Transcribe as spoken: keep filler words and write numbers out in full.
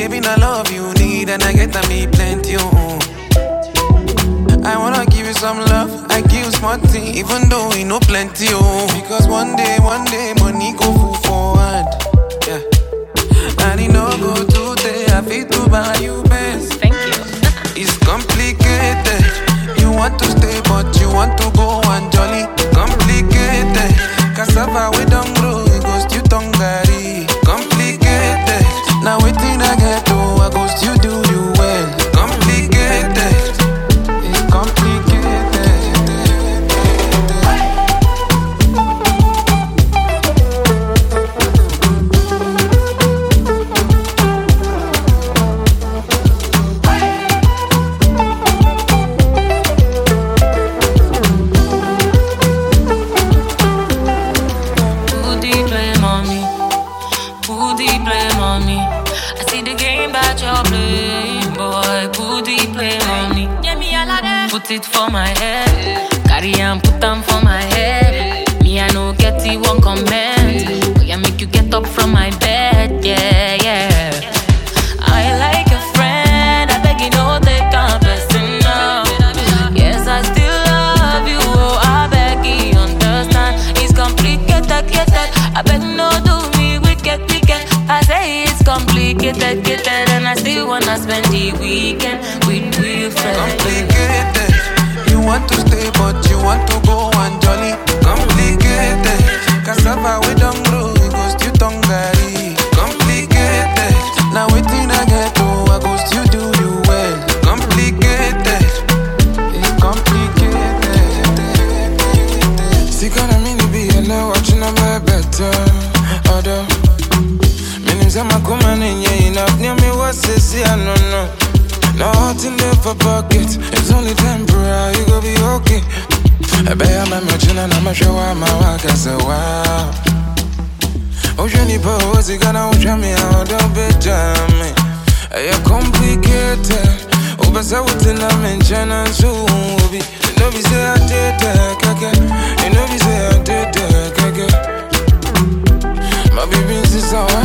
Shaping the love you need, and I get to me plenty. Oh. I wanna give you some love, I give you smart thing, even though we know plenty. Oh. Because one day, one day, money go full forward. Yeah. And it no go today, I feel to buy you best. Thank you. It's complicated. You want to stay, but you want to go and jolly. Complicated. Cassava we don't grow, it goes to Tongari. Complicated. Now waiting I get to, I go still do you well. Complicated. It's complicated. Put it for my head, carry and put them for my head. Me I no get it one comment, but I make you get up from my bed, yeah, yeah. I like a friend, I beg you no take a person now. Yes, I still love you, oh I beg you understand. It's complicated, get I beg no do me wicked, wicked. I say it's complicated, get and I still wanna spend the weekend with real friends. Complicated. You want to stay, but you want to go and jolly. Complicated. Cassava we don't grow, it goes to Tongari. Complicated. Now waiting I get to, I go still do you well. Complicated. It's complicated. See, gonna mean to be alone, watching a better order. Meaning, I'm a common in you, enough near me, what's this? I don't know. Nothing there for pockets, it's only temporary, you go be okay. I bet I'm a merchant and I'm a show I'm a walk as a wow. Oh, Jenny Pose, you gotta watch me out of bed, jammy. You're complicated, oh, but I would tell them in China, so be. You know, we say I did that, kaka. You know, we say I did that, kaka. My baby is so